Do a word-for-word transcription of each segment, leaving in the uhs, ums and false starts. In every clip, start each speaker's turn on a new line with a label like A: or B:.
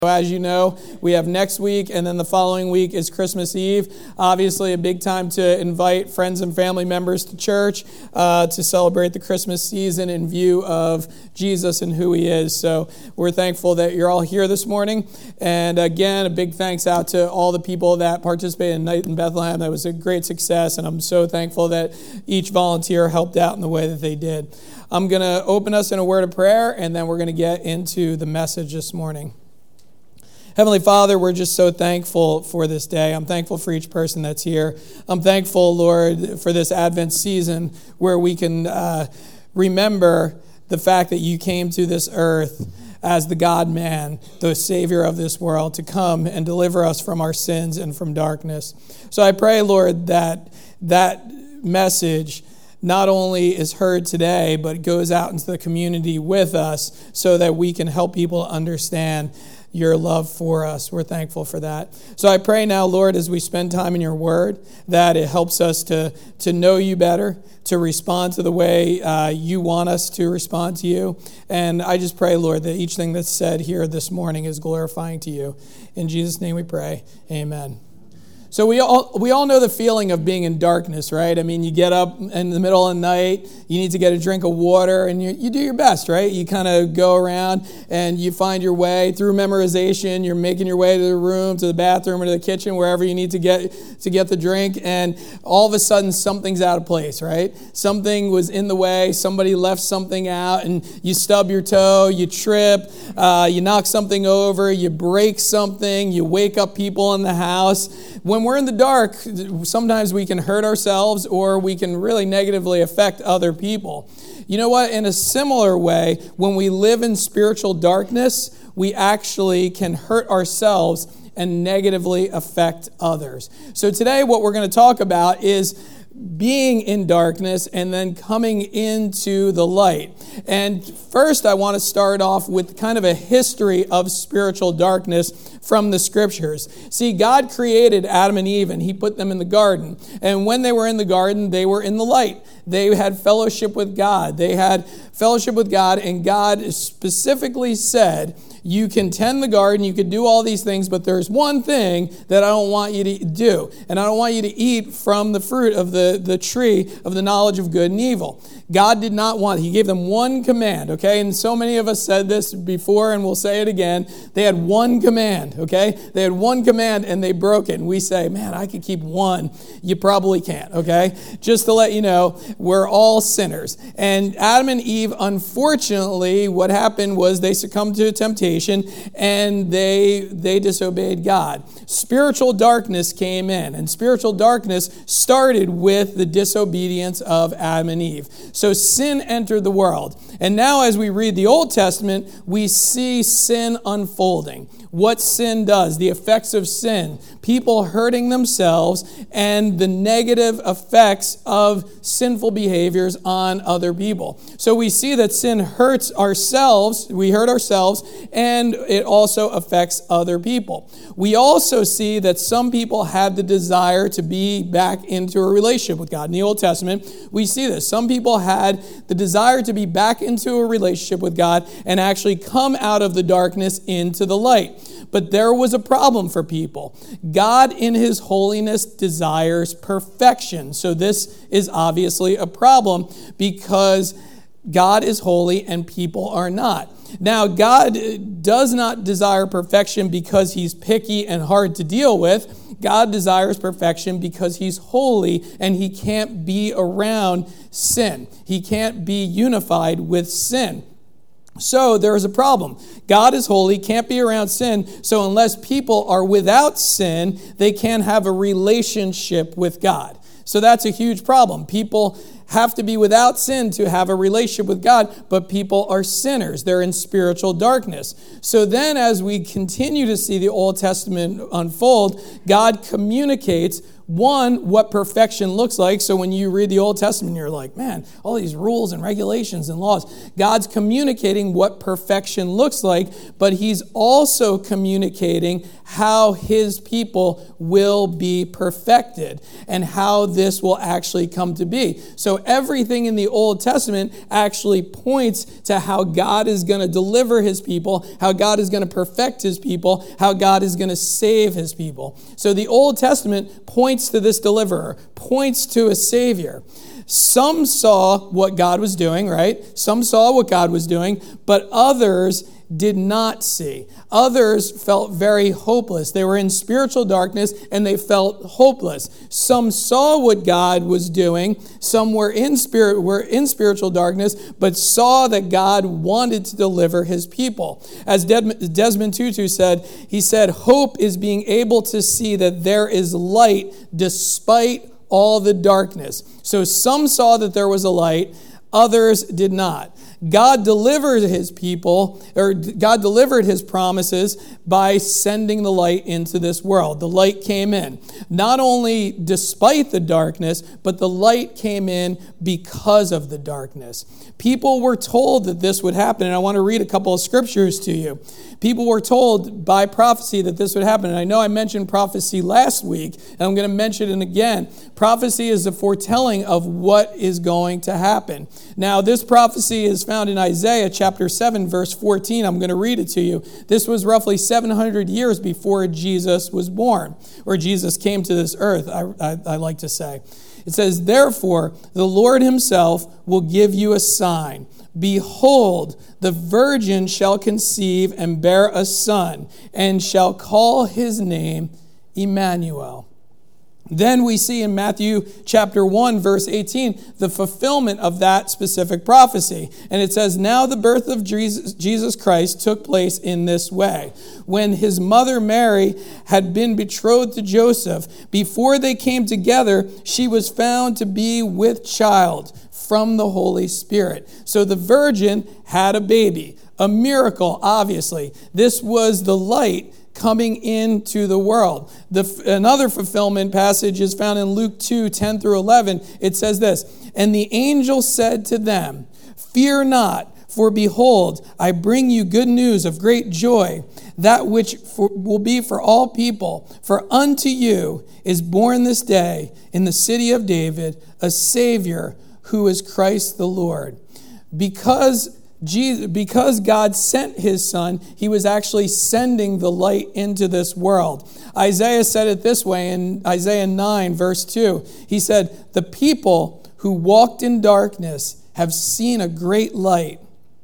A: So as you know, we have next week, and then the following week is Christmas Eve. Obviously, a big time to invite friends and family members to church uh, to celebrate the Christmas season in view of Jesus and who he is. So we're thankful that you're all here this morning. And again, a big thanks out to all the people that participated in Night in Bethlehem. That was a great success, and I'm so thankful that each volunteer helped out in the way that they did. I'm going to open us in a word of prayer, and then we're going to get into the message this morning. Heavenly Father, we're just so thankful for this day. I'm thankful for each person that's here. I'm thankful, Lord, for this Advent season where we can uh, remember the fact that you came to this earth as the God-man, the Savior of this world, to come and deliver us from our sins and from darkness. So I pray, Lord, that that message not only is heard today, but goes out into the community with us so that we can help people understand your love for us. We're thankful for that. So I pray now, Lord, as we spend time in your word, that it helps us to, to know you better, to respond to the way uh, you want us to respond to you. And I just pray, Lord, that each thing that's said here this morning is glorifying to you. In Jesus' name we pray. Amen. So we all we all know the feeling of being in darkness, right? I mean, you get up in the middle of the night, you need to get a drink of water, and you, you do your best, right? You kind of go around and you find your way through memorization. You're making your way to the room, to the bathroom, or to the kitchen, wherever you need to get to get the drink, and all of a sudden something's out of place, right? Something was in the way. Somebody left something out, and you stub your toe, you trip, uh, you knock something over, you break something, you wake up people in the house. When we're in the dark, sometimes we can hurt ourselves or we can really negatively affect other people. You know what? In a similar way, when we live in spiritual darkness, we actually can hurt ourselves and negatively affect others. So today what we're going to talk about is being in darkness and then coming into the light. And first, I want to start off with kind of a history of spiritual darkness from the scriptures. See, God created Adam and Eve, and he put them in the garden. And when they were in the garden, they were in the light. They had fellowship with God. They had fellowship with God, and God specifically said, you can tend the garden, you can do all these things, but there's one thing that I don't want you to do. And I don't want you to eat from the fruit of the, the tree of the knowledge of good and evil. God did not want, he gave them one command, okay? And so many of us said this before, and we'll say it again. They had one command, okay? They had one command, and they broke it. And we say, man, I could keep one. You probably can't, okay? Just to let you know, we're all sinners. And Adam and Eve, unfortunately, what happened was they succumbed to temptation, and they they disobeyed God. Spiritual darkness came in, and spiritual darkness started with the disobedience of Adam and Eve. So sin entered the world. And now as we read the Old Testament, we see sin unfolding. What sin does, the effects of sin, people hurting themselves, and the negative effects of sinful behaviors on other people. So we see that sin hurts ourselves, we hurt ourselves, and it also affects other people. We also see that some people had the desire to be back into a relationship with God. In the Old Testament, we see this. Some people had the desire to be back into a relationship with God and actually come out of the darkness into the light. But there was a problem for people. God in his holiness desires perfection. So this is obviously a problem because God is holy and people are not. Now, God does not desire perfection because he's picky and hard to deal with. God desires perfection because he's holy and he can't be around sin. He can't be unified with sin. So there is a problem. God is holy, can't be around sin, so unless people are without sin, they can't have a relationship with God. So that's a huge problem. People have to be without sin to have a relationship with God, but people are sinners. They're in spiritual darkness. So then as we continue to see the Old Testament unfold, God communicates One, what perfection looks like. So when you read the Old Testament, you're like, man, all these rules and regulations and laws. God's communicating what perfection looks like, but he's also communicating how his people will be perfected and how this will actually come to be. So everything in the Old Testament actually points to how God is going to deliver his people, how God is going to perfect his people, how God is going to save his people. So the Old Testament points to this deliverer, points to a savior. Some saw what God was doing, right? Some saw what God was doing, but others did not see. Others felt very hopeless. They were in spiritual darkness and they felt hopeless. Some saw what God was doing. Some were in spirit, were in spiritual darkness, but saw that God wanted to deliver his people. As Desmond Tutu said, he said, hope is being able to see that there is light despite all the darkness. So some saw that there was a light, others did not. God delivered his people, or God delivered his promises by sending the light into this world. The light came in, not only despite the darkness, but the light came in because of the darkness. People were told that this would happen, and I want to read a couple of scriptures to you. People were told by prophecy that this would happen, and I know I mentioned prophecy last week, and I'm going to mention it again. Prophecy is a foretelling of what is going to happen. Now, this prophecy is found in Isaiah chapter seven, verse fourteen. I'm going to read it to you. This was roughly seven hundred years before Jesus was born, or Jesus came to this earth, I, I, I like to say. It says, therefore, the Lord himself will give you a sign. Behold, the virgin shall conceive and bear a son, and shall call his name Emmanuel. Then we see in Matthew chapter one, verse eighteen, the fulfillment of that specific prophecy. And it says, now the birth of Jesus Christ took place in this way. When his mother Mary had been betrothed to Joseph, before they came together, she was found to be with child from the Holy Spirit. So the virgin had a baby, a miracle, obviously. This was the light coming into the world. The, another fulfillment passage is found in Luke two, ten through eleven. It says this, and the angel said to them, fear not, for behold, I bring you good news of great joy, that which for, will be for all people. For unto you is born this day in the city of David a Savior, who is Christ the Lord. Because Jesus, because God sent his son, he was actually sending the light into this world. Isaiah said it this way in Isaiah nine, verse two. He said, the people who walked in darkness have seen a great light.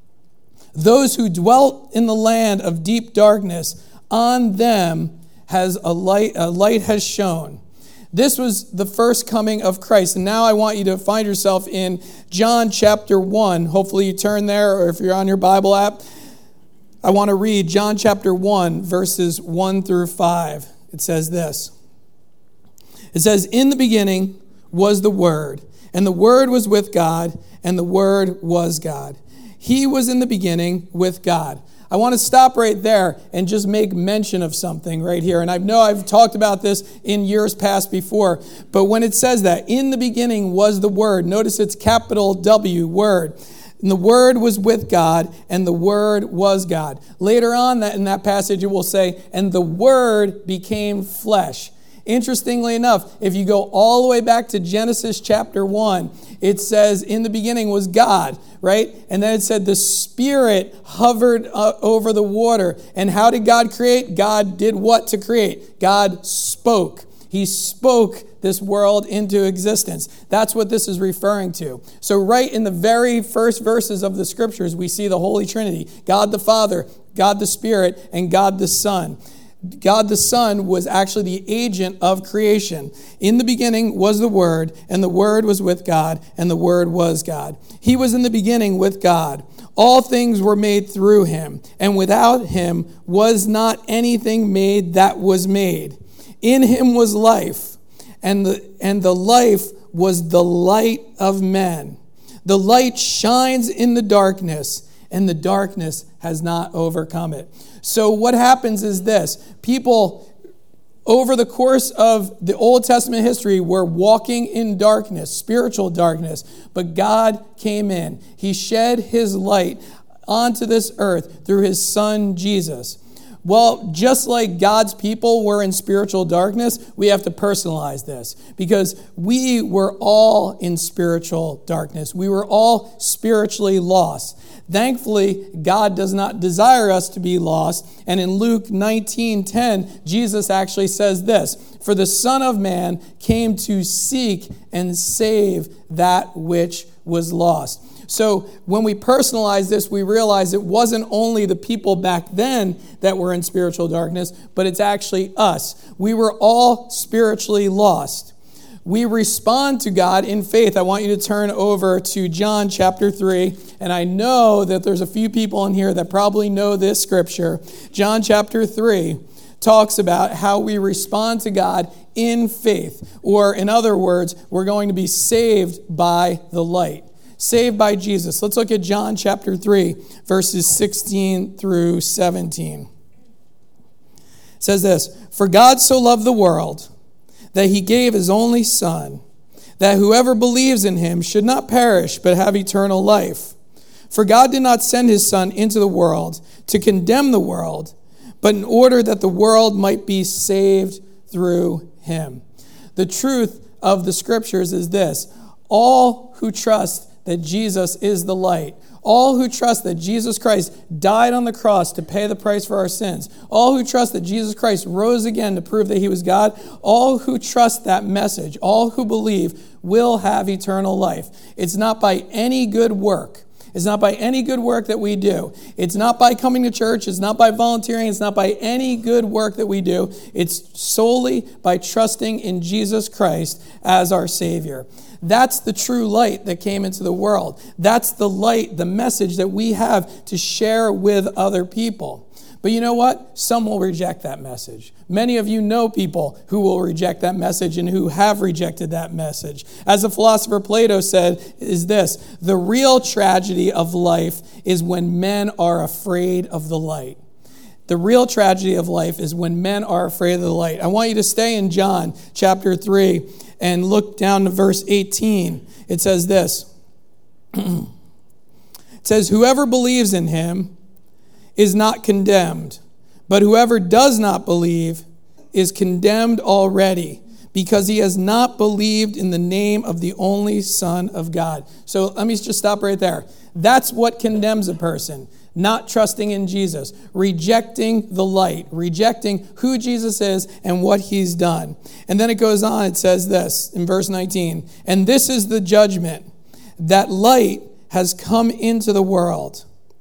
A: Those who dwelt in the land of deep darkness, on them has a light, a light has shone. This was the first coming of Christ. And now I want you to find yourself in John chapter one. Hopefully you turn there, or if you're on your Bible app, I want to read John chapter one, verses one through five. It says this. It says, in the beginning was the Word, and the Word was with God, and the Word was God. He was in the beginning with God. I want to stop right there and just make mention of something right here. And I know I've talked about this in years past before, but when it says that, in the beginning was the Word, notice it's capital W, Word. And the Word was with God, and the Word was God. Later on that in that passage, it will say, and the Word became flesh. Interestingly enough, if you go all the way back to Genesis chapter one, it says, in the beginning was God, right? And then it said the Spirit hovered uh, over the water. And how did God create? God did what to create? God spoke. He spoke this world into existence. That's what this is referring to. So right in the very first verses of the scriptures, we see the Holy Trinity, God the Father, God the Spirit, and God the Son. God the Son was actually the agent of creation. In the beginning was the Word, and the Word was with God, and the Word was God. He was in the beginning with God. All things were made through him, and without him was not anything made that was made. In him was life, and the, and the life was the light of men. The light shines in the darkness, and the darkness has not overcome it. So what happens is this. People over the course of the Old Testament history, we're walking in darkness, spiritual darkness, but God came in. He shed his light onto this earth through his son, Jesus. Well, just like God's people were in spiritual darkness, we have to personalize this because we were all in spiritual darkness. We were all spiritually lost. Thankfully, God does not desire us to be lost. And in Luke nineteen ten, Jesus actually says this, "For the Son of Man came to seek and save that which was lost." So when we personalize this, we realize it wasn't only the people back then that were in spiritual darkness, but it's actually us. We were all spiritually lost. We respond to God in faith. I want you to turn over to John chapter three. And I know that there's a few people in here that probably know this scripture. John chapter three talks about how we respond to God in faith. Or in other words, we're going to be saved by the light. Saved by Jesus. Let's look at John chapter three, verses sixteen through seventeen. It says this, "For God so loved the world that he gave his only Son, that whoever believes in him should not perish but have eternal life. For God did not send his Son into the world to condemn the world, but in order that the world might be saved through him." The truth of the scriptures is this: all who trust that Jesus is the light, all who trust that Jesus Christ died on the cross to pay the price for our sins, all who trust that Jesus Christ rose again to prove that he was God, all who trust that message, all who believe will have eternal life. It's not by any good work. It's not by any good work that we do. It's not by coming to church. It's not by volunteering. It's not by any good work that we do. It's solely by trusting in Jesus Christ as our Savior. That's the true light that came into the world. That's the light, the message that we have to share with other people. But you know what? Some will reject that message. Many of you know people who will reject that message and who have rejected that message. As the philosopher Plato said, is this: the real tragedy of life is when men are afraid of the light. The real tragedy of life is when men are afraid of the light. I want you to stay in John chapter three and look down to verse eighteen. It says this. It says, "Whoever believes in him is not condemned, but whoever does not believe is condemned already, because he has not believed in the name of the only Son of God." So let me just stop right there. That's what condemns a person. Not trusting in Jesus, rejecting the light, rejecting who Jesus is and what he's done. And then it goes on, it says this in verse nineteen, "And this is the judgment, that light has come into the world,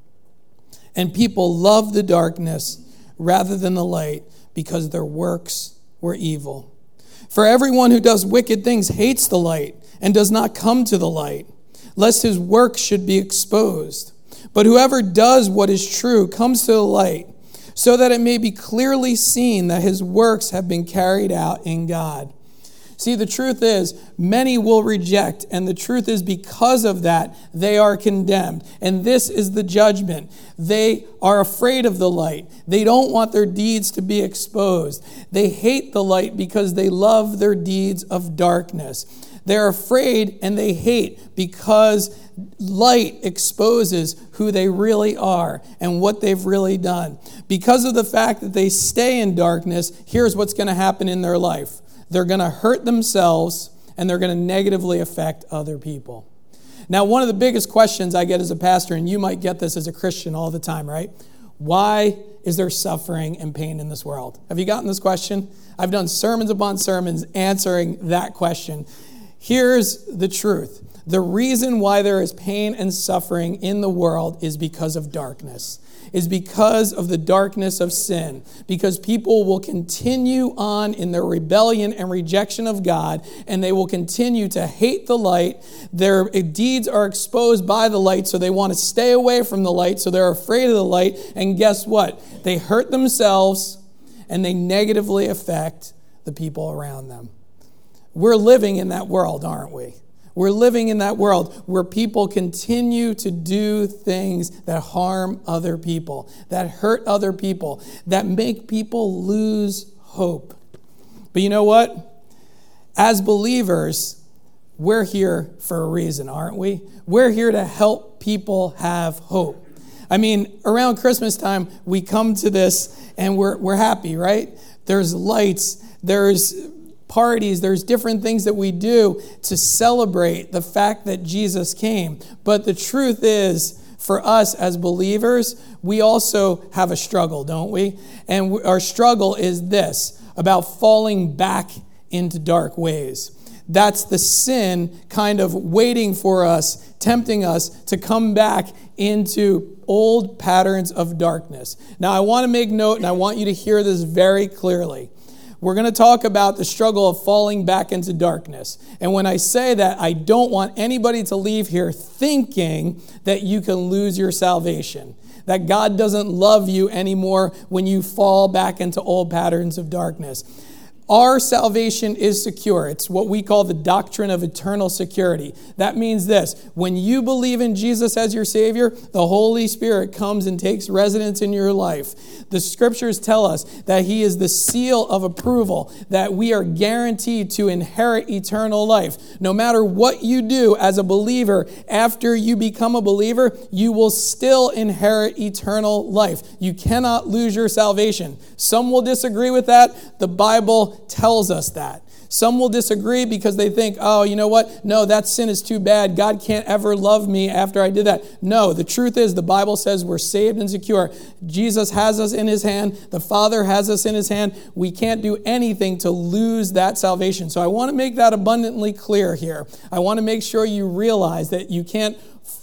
A: and people love the darkness rather than the light, because their works were evil. For everyone who does wicked things hates the light and does not come to the light, lest his works should be exposed. But whoever does what is true comes to the light, so that it may be clearly seen that his works have been carried out in God." See, the truth is, many will reject, and the truth is, because of that, they are condemned. And this is the judgment. They are afraid of the light. They don't want their deeds to be exposed. They hate the light because they love their deeds of darkness. They're afraid and they hate because light exposes who they really are and what they've really done. Because of the fact that they stay in darkness, here's what's going to happen in their life. They're going to hurt themselves and they're going to negatively affect other people. Now, one of the biggest questions I get as a pastor, and you might get this as a Christian all the time, right? Why is there suffering and pain in this world? Have you gotten this question? I've done sermons upon sermons answering that question. Here's the truth. The reason why there is pain and suffering in the world is because of darkness, is because of the darkness of sin, because people will continue on in their rebellion and rejection of God, and they will continue to hate the light. Their deeds are exposed by the light, so they want to stay away from the light, so they're afraid of the light, and guess what? They hurt themselves, and they negatively affect the people around them. We're living in that world, aren't we? We're living in that world where people continue to do things that harm other people, that hurt other people, that make people lose hope. But you know what? As believers, we're here for a reason, aren't we? We're here to help people have hope. I mean, around Christmas time, we come to this and we're we're happy, right? There's lights, there's parties, there's different things that we do to celebrate the fact that Jesus came. But the truth is, for us as believers, we also have a struggle, don't we? And our struggle is this, about falling back into dark ways. That's the sin kind of waiting for us, tempting us to come back into old patterns of darkness. Now, I want to make note, and I want you to hear this very clearly. We're going to talk about the struggle of falling back into darkness. And when I say that, I don't want anybody to leave here thinking that you can lose your salvation, that God doesn't love you anymore when you fall back into old patterns of darkness. Our salvation is secure. It's what we call the doctrine of eternal security. That means this: when you believe in Jesus as your Savior, the Holy Spirit comes and takes residence in your life. The scriptures tell us that He is the seal of approval, that we are guaranteed to inherit eternal life. No matter what you do as a believer, after you become a believer, you will still inherit eternal life. You cannot lose your salvation. Some will disagree with that. The Bible tells us that. Some will disagree because they think, oh, you know what? No, that sin is too bad. God can't ever love me after I did that. No, the truth is the Bible says we're saved and secure. Jesus has us in His hand. The Father has us in His hand. We can't do anything to lose that salvation. So I want to make that abundantly clear here. I want to make sure you realize that you can't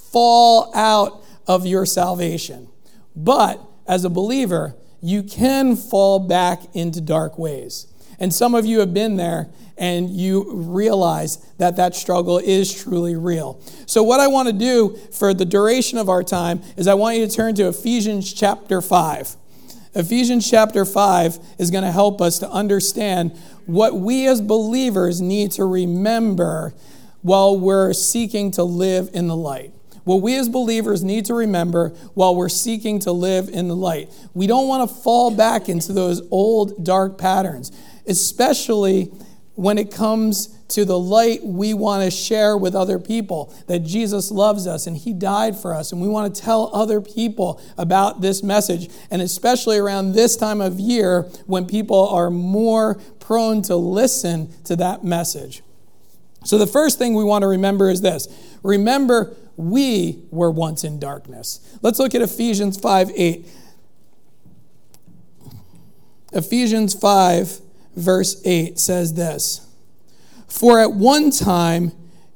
A: fall out of your salvation. But as a believer, you can fall back into dark ways. And some of you have been there and you realize that that struggle is truly real. So what I want to do for the duration of our time is I want you to turn to Ephesians chapter five. Ephesians chapter five is going to help us to understand what we as believers need to remember while we're seeking to live in the light. What we as believers need to remember while we're seeking to live in the light. We don't want to fall back into those old dark patterns, especially when it comes to the light we want to share with other people, that Jesus loves us and He died for us, and we want to tell other people about this message, and especially around this time of year when people are more prone to listen to that message. So the first thing we want to remember is this. Remember, we were once in darkness. Let's look at Ephesians five eight. Ephesians five verse eight says this: For at one time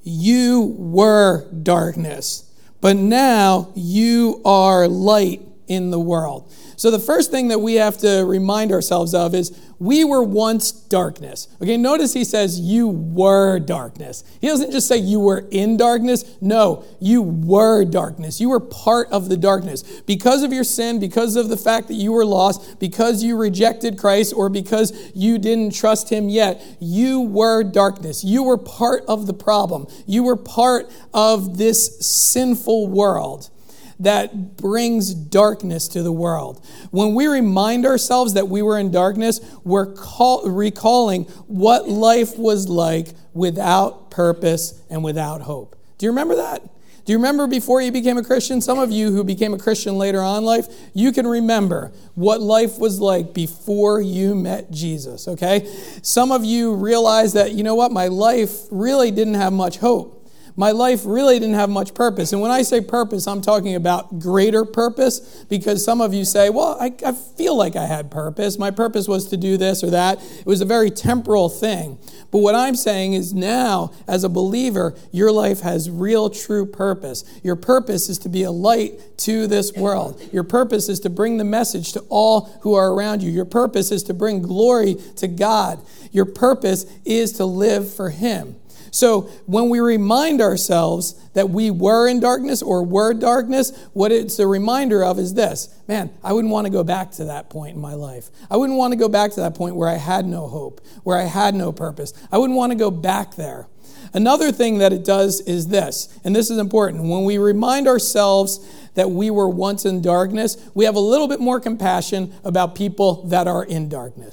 A: you were darkness, but now you are light in the world. So the first thing that we have to remind ourselves of is we were once darkness. Okay, notice he says you were darkness. He doesn't just say you were in darkness. No, you were darkness. You were part of the darkness. Because of your sin, because of the fact that you were lost, because you rejected Christ, or because you didn't trust Him yet, you were darkness. You were part of the problem. You were part of this sinful world that brings darkness to the world. When we remind ourselves that we were in darkness, we're call, recalling what life was like without purpose and without hope. Do you remember that? Do you remember before you became a Christian? Some of you who became a Christian later on in life, you can remember what life was like before you met Jesus, okay? Some of you realize that, you know what, my life really didn't have much hope. My life really didn't have much purpose. And when I say purpose, I'm talking about greater purpose, because some of you say, well, I, I feel like I had purpose. My purpose was to do this or that. It was a very temporal thing. But what I'm saying is now, as a believer, your life has real, true purpose. Your purpose is to be a light to this world. Your purpose is to bring the message to all who are around you. Your purpose is to bring glory to God. Your purpose is to live for Him. So when we remind ourselves that we were in darkness or were darkness, what it's a reminder of is this: man, I wouldn't want to go back to that point in my life. I wouldn't want to go back to that point where I had no hope, where I had no purpose. I wouldn't want to go back there. Another thing that it does is this, and this is important. When we remind ourselves that we were once in darkness, we have a little bit more compassion about people that are in darkness.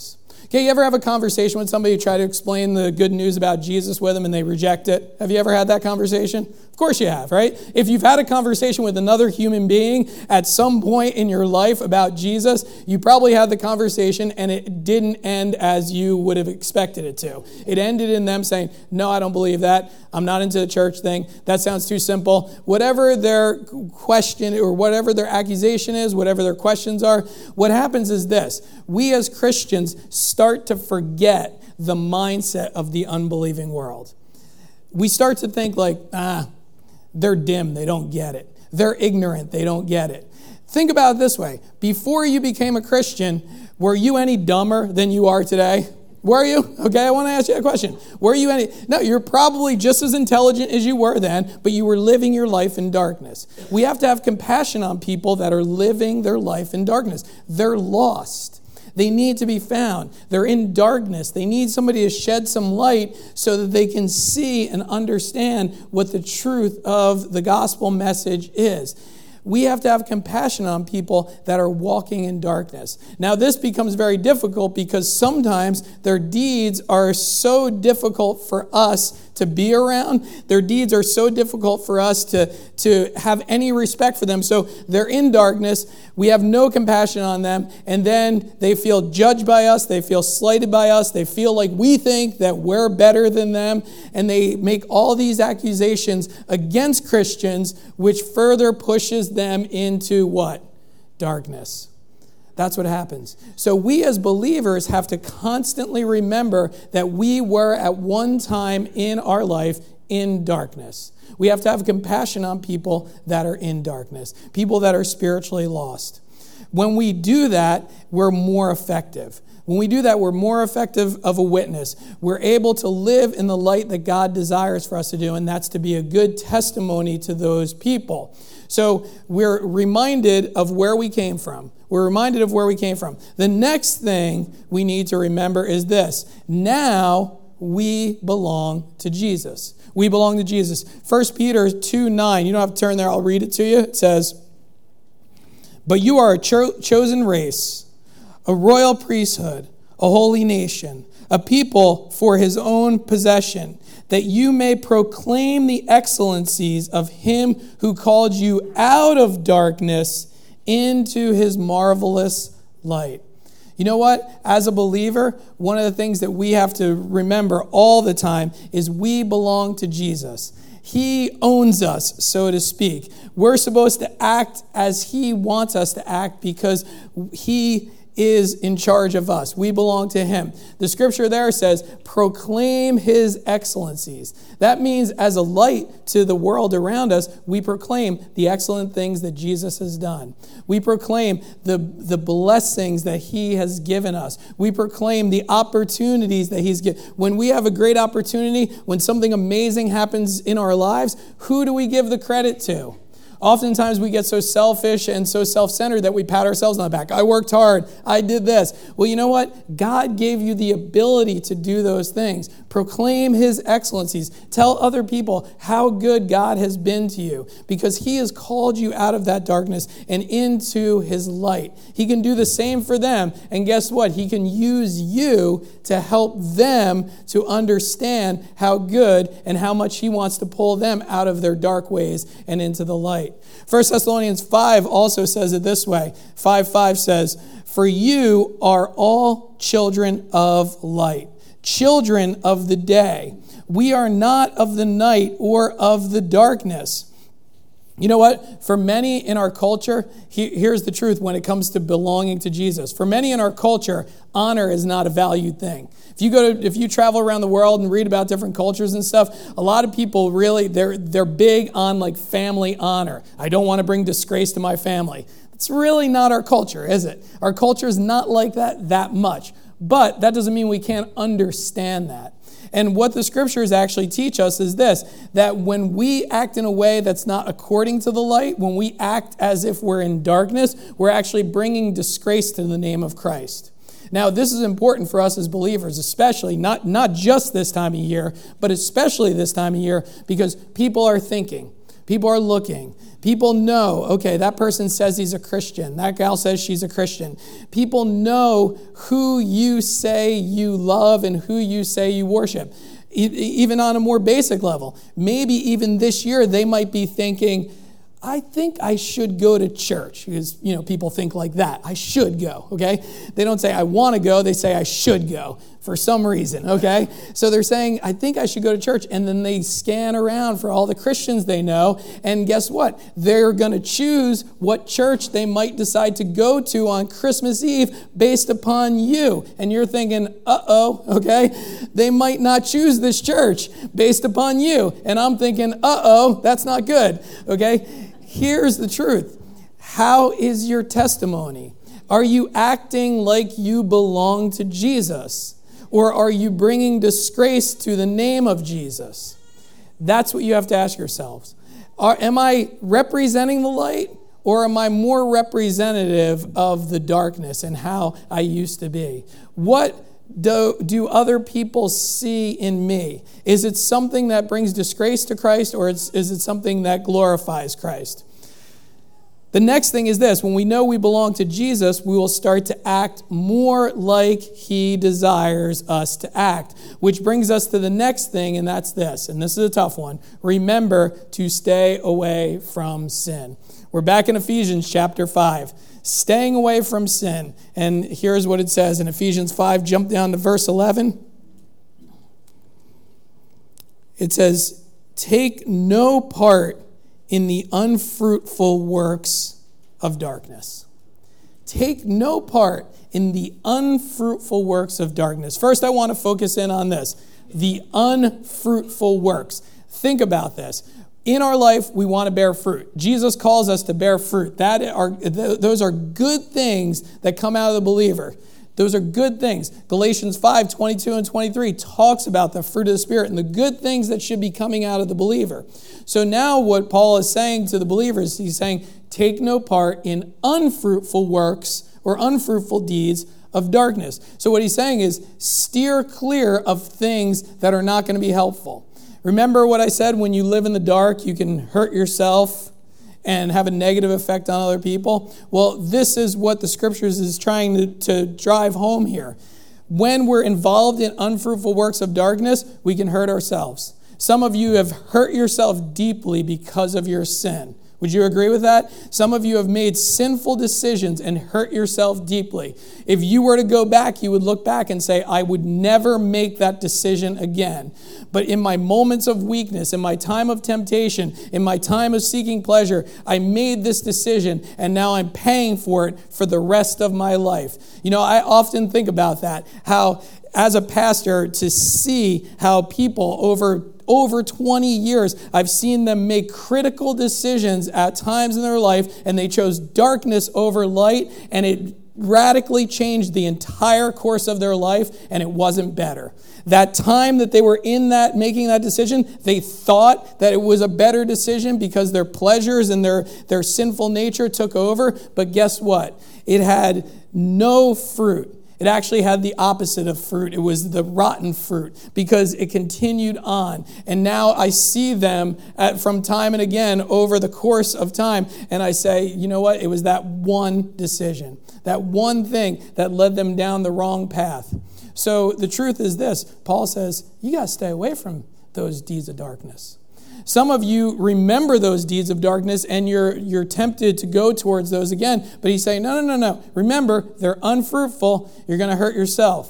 A: Okay, you ever have a conversation with somebody, try to explain the good news about Jesus with them and they reject it? Have you ever had that conversation? Of course you have, right? If you've had a conversation with another human being at some point in your life about Jesus, you probably had the conversation and it didn't end as you would have expected it to. It ended in them saying, no, I don't believe that. I'm not into the church thing. That sounds too simple. Whatever their question or whatever their accusation is, whatever their questions are, what happens is this. We as Christians start to forget the mindset of the unbelieving world. We start to think like, ah, they're dim, they don't get it. They're ignorant, they don't get it. Think about it this way. Before you became a Christian, were you any dumber than you are today? Were you? Okay, I want to ask you a question. Were you any? No, you're probably just as intelligent as you were then, but you were living your life in darkness. We have to have compassion on people that are living their life in darkness. They're lost. They need to be found. They're in darkness. They need somebody to shed some light so that they can see and understand what the truth of the gospel message is. We have to have compassion on people that are walking in darkness. Now, this becomes very difficult because sometimes their deeds are so difficult for us to be around. Their deeds are so difficult for us to, to have any respect for them. So they're in darkness. We have no compassion on them. And then they feel judged by us. They feel slighted by us. They feel like we think that we're better than them. And they make all these accusations against Christians, which further pushes them into what? Darkness. That's what happens. So we as believers have to constantly remember that we were at one time in our life in darkness. We have to have compassion on people that are in darkness, people that are spiritually lost. When we do that, we're more effective. When we do that, we're more effective of a witness. We're able to live in the light that God desires for us to do, and that's to be a good testimony to those people. So we're reminded of where we came from. We're reminded of where we came from. The next thing we need to remember is this. Now we belong to Jesus. We belong to Jesus. First Peter two nine. You don't have to turn there. I'll read it to you. It says, "But you are a cho- chosen race, a royal priesthood, a holy nation, a people for his own possession, that you may proclaim the excellencies of him who called you out of darkness into his marvelous light." You know what? As a believer, one of the things that we have to remember all the time is we belong to Jesus. He owns us, so to speak. We're supposed to act as he wants us to act because he is in charge of us. We belong to him. The scripture there says, proclaim his excellencies. That means as a light to the world around us, we proclaim the excellent things that Jesus has done. We proclaim the, the blessings that he has given us. We proclaim the opportunities that he's given. When we have a great opportunity, when something amazing happens in our lives, who do we give the credit to? Oftentimes we get so selfish and so self-centered that we pat ourselves on the back. I worked hard. I did this. Well, you know what? God gave you the ability to do those things. Proclaim his excellencies. Tell other people how good God has been to you because he has called you out of that darkness and into his light. He can do the same for them. And guess what? He can use you to help them to understand how good and how much he wants to pull them out of their dark ways and into the light. First Thessalonians five also says it this way. five five says, "For you are all children of light, children of the day. We are not of the night or of the darkness." You know what? For many in our culture, here's the truth when it comes to belonging to Jesus. For many in our culture, honor is not a valued thing. If you go to, if you travel around the world and read about different cultures and stuff, a lot of people really, they're they're big on like family honor. I don't want to bring disgrace to my family. It's really not our culture, is it? Our culture is not like that that much. But that doesn't mean we can't understand that. And what the scriptures actually teach us is this, that when we act in a way that's not according to the light, when we act as if we're in darkness, we're actually bringing disgrace to the name of Christ. Now, this is important for us as believers, especially, not, not just this time of year, but especially this time of year, because people are thinking. People are looking. People know, okay, that person says he's a Christian. That gal says she's a Christian. People know who you say you love and who you say you worship. E- even on a more basic level. Maybe even this year they might be thinking, I think I should go to church, because, you know, people think like that. I should go, okay? They don't say I want to go, they say I should go for some reason, okay? So they're saying, I think I should go to church, and then they scan around for all the Christians they know, and guess what? They're going to choose what church they might decide to go to on Christmas Eve based upon you. And you're thinking, uh-oh, okay? They might not choose this church based upon you. And I'm thinking, uh-oh, that's not good, okay? Here's the truth. How is your testimony? Are you acting like you belong to Jesus? Or are you bringing disgrace to the name of Jesus? That's what you have to ask yourselves. Are, am I representing the light? Or am I more representative of the darkness and how I used to be? What do, do other people see in me? Is it something that brings disgrace to Christ, or is, is it something that glorifies Christ? The next thing is this. When we know we belong to Jesus, we will start to act more like he desires us to act, which brings us to the next thing, and that's this. And this is a tough one. Remember to stay away from sin. We're back in Ephesians chapter five. Staying away from sin. And here's what it says in Ephesians five. Jump down to verse eleven. It says, take no part in the unfruitful works of darkness. Take no part in the unfruitful works of darkness. First, I want to focus in on this. The unfruitful works. Think about this. In our life, we want to bear fruit. Jesus calls us to bear fruit. That are, those are good things that come out of the believer. Those are good things. Galatians five, twenty-two and twenty-three talks about the fruit of the Spirit and the good things that should be coming out of the believer. So now what Paul is saying to the believers, he's saying, take no part in unfruitful works or unfruitful deeds of darkness. So what he's saying is steer clear of things that are not going to be helpful. Remember what I said, when you live in the dark, you can hurt yourself and have a negative effect on other people? Well, this is what the scriptures is trying to, to drive home here. When we're involved in unfruitful works of darkness, we can hurt ourselves. Some of you have hurt yourself deeply because of your sin. Would you agree with that? Some of you have made sinful decisions and hurt yourself deeply. If you were to go back, you would look back and say, I would never make that decision again. But in my moments of weakness, in my time of temptation, in my time of seeking pleasure, I made this decision, and now I'm paying for it for the rest of my life. You know, I often think about that, how as a pastor, to see how people over Over twenty years, I've seen them make critical decisions at times in their life, and they chose darkness over light, and it radically changed the entire course of their life, and it wasn't better. That time that they were in that, making that decision, they thought that it was a better decision because their pleasures and their, their sinful nature took over, but guess what? It had no fruit. It actually had the opposite of fruit. It was the rotten fruit because it continued on. And now I see them at, from time and again over the course of time. And I say, you know what? It was that one decision, that one thing that led them down the wrong path. So the truth is this. Paul says, you got to stay away from those deeds of darkness. Some of you remember those deeds of darkness and you're you're tempted to go towards those again. But he's saying, no, no, no, no. Remember, they're unfruitful. You're going to hurt yourself.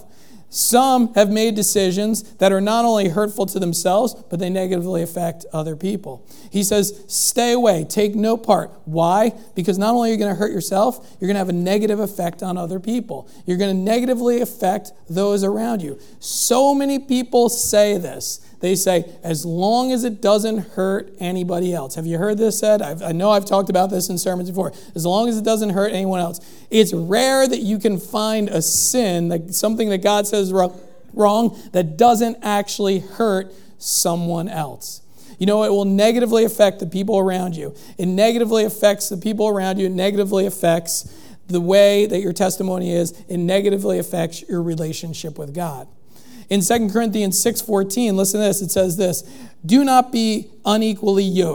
A: Some have made decisions that are not only hurtful to themselves, but they negatively affect other people. He says, stay away, take no part. Why? Because not only are you going to hurt yourself, you're going to have a negative effect on other people. You're going to negatively affect those around you. So many people say this. They say, as long as it doesn't hurt anybody else. Have you heard this said? I've, I know I've talked about this in sermons before. As long as it doesn't hurt anyone else. It's rare that you can find a sin, like something that God says wrong, that doesn't actually hurt someone else. You know, it will negatively affect the people around you. It negatively affects the people around you. It negatively affects the way that your testimony is. It negatively affects your relationship with God. In Second Corinthians six fourteen, listen to this. It says this, do not be unequally yoked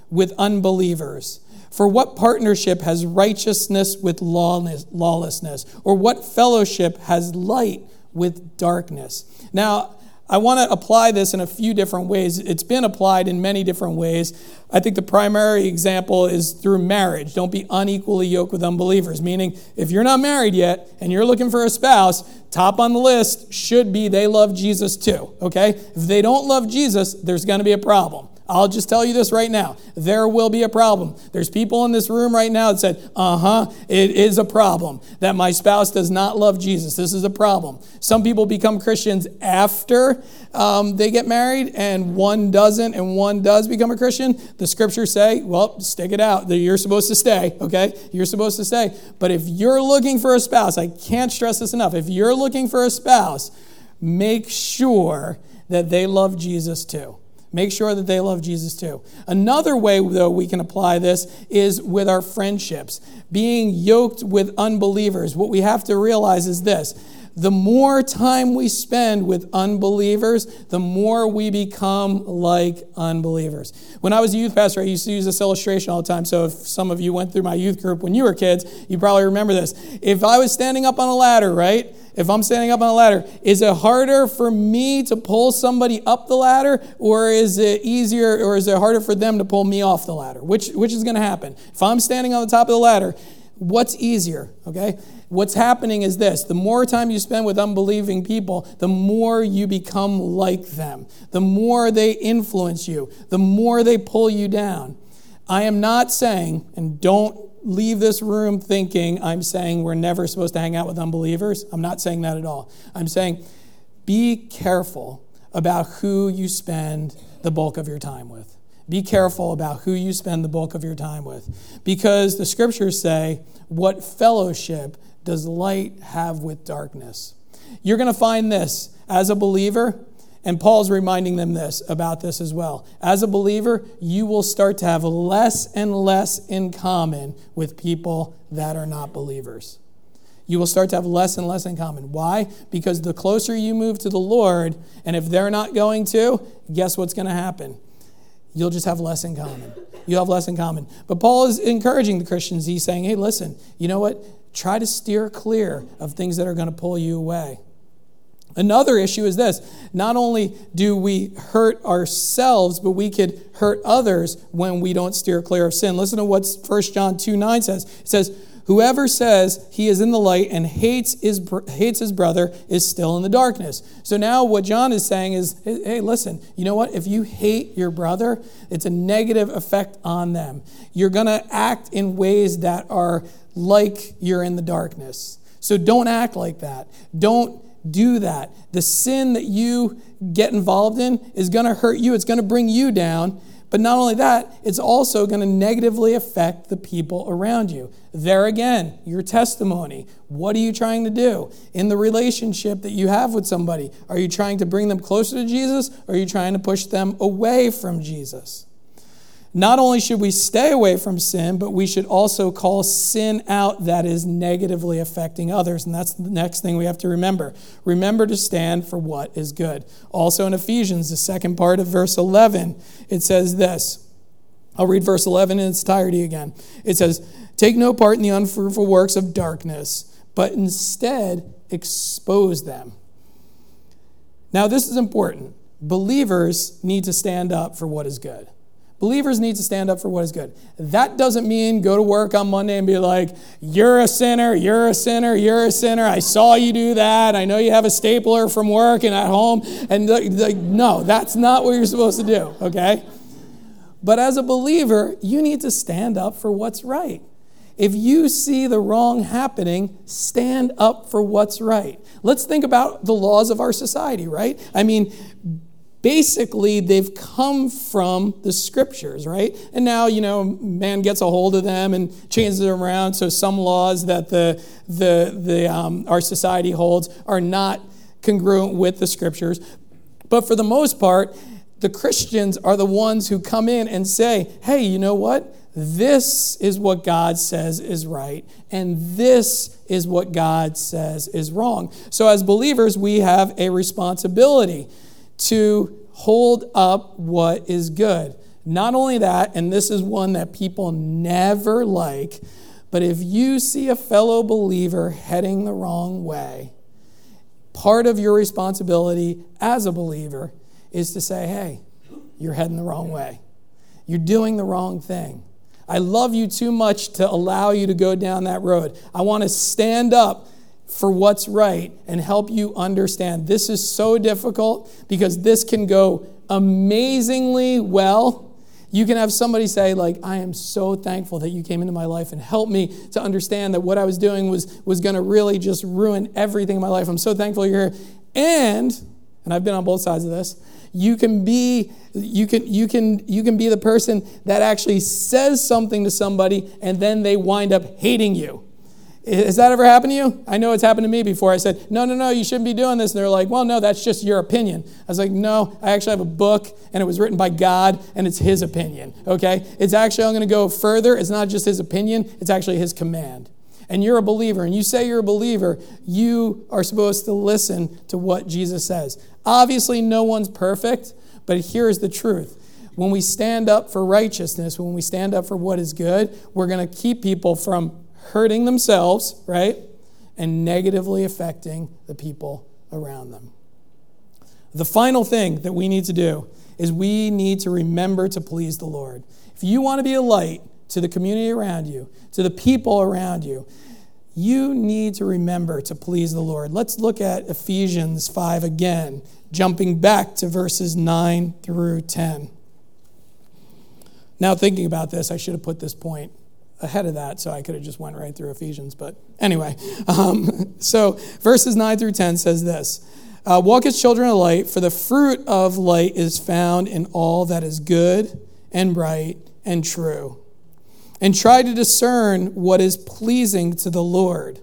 A: with unbelievers? For what partnership has righteousness with lawlessness? Or what fellowship has light with darkness? Now, I want to apply this in a few different ways. It's been applied in many different ways. I think the primary example is through marriage. Don't be unequally yoked with unbelievers, meaning if you're not married yet and you're looking for a spouse, top on the list should be they love Jesus too, okay? If they don't love Jesus, there's going to be a problem. I'll just tell you this right now. There will be a problem. There's people in this room right now that said, uh-huh, it is a problem that my spouse does not love Jesus. This is a problem. Some people become Christians after um, they get married, and one doesn't, and one does become a Christian. The scriptures say, well, stick it out. You're supposed to stay, okay? You're supposed to stay. But if you're looking for a spouse, I can't stress this enough. If you're looking for a spouse, make sure that they love Jesus too. Make sure that they love Jesus too. Another way, though, we can apply this is with our friendships. Being yoked with unbelievers. What we have to realize is this. The more time we spend with unbelievers, the more we become like unbelievers. When I was a youth pastor, I used to use this illustration all the time. So if some of you went through my youth group when you were kids, you probably remember this. If I was standing up on a ladder, right? If I'm standing up on a ladder, is it harder for me to pull somebody up the ladder, or is it easier, or is it harder for them to pull me off the ladder? Which which is going to happen? If I'm standing on the top of the ladder, what's easier, okay? What's happening is this. The more time you spend with unbelieving people, the more you become like them. The more they influence you. The more they pull you down. I am not saying, and don't leave this room thinking I'm saying we're never supposed to hang out with unbelievers. I'm not saying that at all. I'm saying be careful about who you spend the bulk of your time with. Be careful about who you spend the bulk of your time with. Because the scriptures say, what fellowship does light have with darkness? You're going to find this as a believer, and Paul's reminding them this about this as well. As a believer, you will start to have less and less in common with people that are not believers. You will start to have less and less in common. Why? Because the closer you move to the Lord, and if they're not going to, guess what's going to happen? You'll just have less in common. You'll have less in common. But Paul is encouraging the Christians. He's saying, hey, listen, you know what? Try to steer clear of things that are going to pull you away. Another issue is this. Not only do we hurt ourselves, but we could hurt others when we don't steer clear of sin. Listen to what First John two nine says. It says, whoever says he is in the light and hates his, hates his brother is still in the darkness. So now what John is saying is, hey, listen, you know what? If you hate your brother, it's a negative effect on them. You're going to act in ways that are like you're in the darkness. So don't act like that. Don't do that. The sin that you get involved in is going to hurt you. It's going to bring you down. But not only that, it's also going to negatively affect the people around you. There again, your testimony. What are you trying to do in the relationship that you have with somebody? Are you trying to bring them closer to Jesus, or are you trying to push them away from Jesus? Not only should we stay away from sin, but we should also call sin out that is negatively affecting others. And that's the next thing we have to remember. Remember to stand for what is good. Also in Ephesians, the second part of verse eleven, it says this. I'll read verse eleven in its entirety again. It says, take no part in the unfruitful works of darkness, but instead expose them. Now this is important. Believers need to stand up for what is good. Believers need to stand up for what is good. That doesn't mean go to work on Monday and be like, you're a sinner, you're a sinner, you're a sinner. I saw you do that. I know you have a stapler from work and at home. And the, the, no, that's not what you're supposed to do, okay? But as a believer, you need to stand up for what's right. If you see the wrong happening, stand up for what's right. Let's think about the laws of our society, right? I mean, basically, they've come from the scriptures, right? And now, you know, man gets a hold of them and changes them around. So some laws that the the the um, our society holds are not congruent with the scriptures. But for the most part, the Christians are the ones who come in and say, hey, you know what? This is what God says is right, and this is what God says is wrong. So as believers, we have a responsibility to hold up what is good. Not only that, and this is one that people never like, but if you see a fellow believer heading the wrong way, part of your responsibility as a believer is to say, hey, you're heading the wrong way. You're doing the wrong thing. I love you too much to allow you to go down that road. I want to stand up for what's right and help you understand. This is so difficult because this can go amazingly well. You can have somebody say, like, I am so thankful that you came into my life and helped me to understand that what I was doing was, was going to really just ruin everything in my life. I'm so thankful you're here. And, and I've been on both sides of this, you can be you can you can you can be the person that actually says something to somebody and then they wind up hating you. Has that ever happened to you? I know it's happened to me before. I said, no, no, no, you shouldn't be doing this. And they're like, well, no, that's just your opinion. I was like, no, I actually have a book, and it was written by God, and it's his opinion, okay? It's actually, I'm going to go further. It's not just his opinion. It's actually his command. And you're a believer, and you say you're a believer, you are supposed to listen to what Jesus says. Obviously, no one's perfect, but here's the truth. When we stand up for righteousness, when we stand up for what is good, we're going to keep people from hurting themselves, right? And negatively affecting the people around them. The final thing that we need to do is we need to remember to please the Lord. If you want to be a light to the community around you, to the people around you, you need to remember to please the Lord. Let's look at Ephesians five again, jumping back to verses nine through ten. Now, thinking about this, I should have put this point ahead of that, so I could have just went right through Ephesians. But anyway, um, so verses nine through ten says this. Uh, Walk as children of light, for the fruit of light is found in all that is good and right and true. And try to discern what is pleasing to the Lord.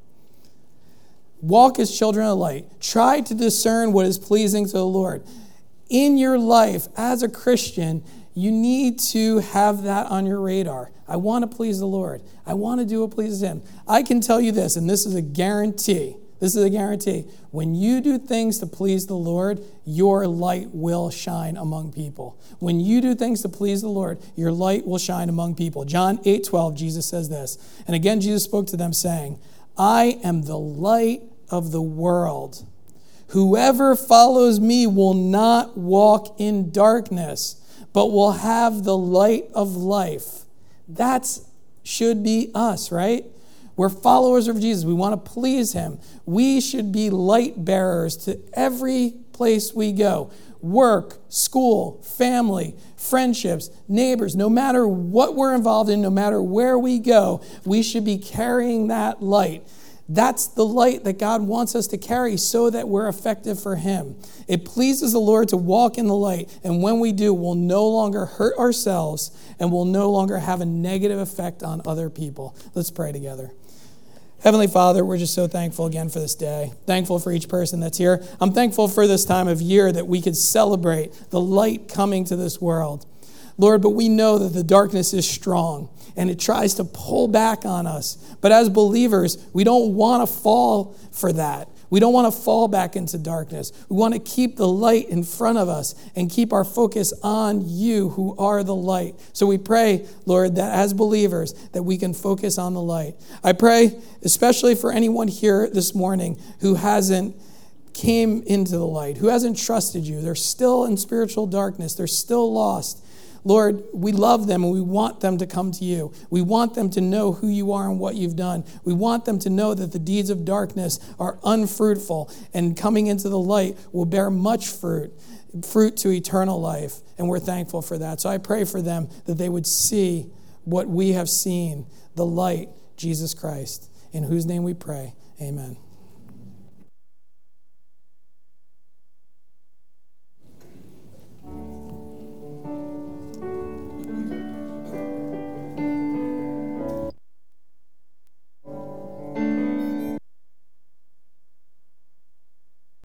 A: Walk as children of light. Try to discern what is pleasing to the Lord. In your life as a Christian, you need to have that on your radar. I want to please the Lord. I want to do what pleases him. I can tell you this, and this is a guarantee. This is a guarantee. When you do things to please the Lord, your light will shine among people. When you do things to please the Lord, your light will shine among people. John eight twelve, Jesus says this. And again, Jesus spoke to them saying, I am the light of the world. Whoever follows me will not walk in darkness, but will have the light of life. That should be us, right? We're followers of Jesus. We want to please him. We should be light bearers to every place we go. Work, school, family, friendships, neighbors. No matter what we're involved in, no matter where we go, we should be carrying that light. That's the light that God wants us to carry so that we're effective for him. It pleases the Lord to walk in the light, and when we do, we'll no longer hurt ourselves and we'll no longer have a negative effect on other people. Let's pray together. Heavenly Father, we're just so thankful again for this day. Thankful for each person that's here. I'm thankful for this time of year that we could celebrate the light coming to this world. Lord, but we know that the darkness is strong and it tries to pull back on us. But as believers, we don't want to fall for that. We don't want to fall back into darkness. We want to keep the light in front of us and keep our focus on you who are the light. So we pray, Lord, that as believers, that we can focus on the light. I pray especially for anyone here this morning who hasn't came into the light, who hasn't trusted you. They're still in spiritual darkness. They're still lost. Lord, we love them and we want them to come to you. We want them to know who you are and what you've done. We want them to know that the deeds of darkness are unfruitful and coming into the light will bear much fruit, fruit to eternal life. And we're thankful for that. So I pray for them that they would see what we have seen, the light, Jesus Christ, in whose name we pray. Amen.